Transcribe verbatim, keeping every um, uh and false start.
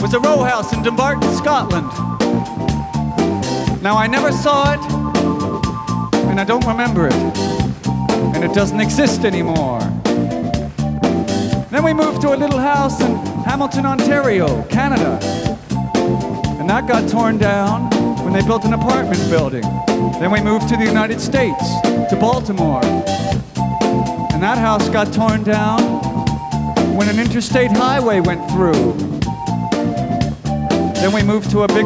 was a row house in Dumbarton, Scotland. Now, I never saw it, and I don't remember it, and it doesn't exist anymore. Then we moved to a little house in Hamilton, Ontario, Canada, and that got torn down when they built an apartment building. Then we moved to the United States, to Baltimore, and that house got torn down when an interstate highway went through. Then we moved to a big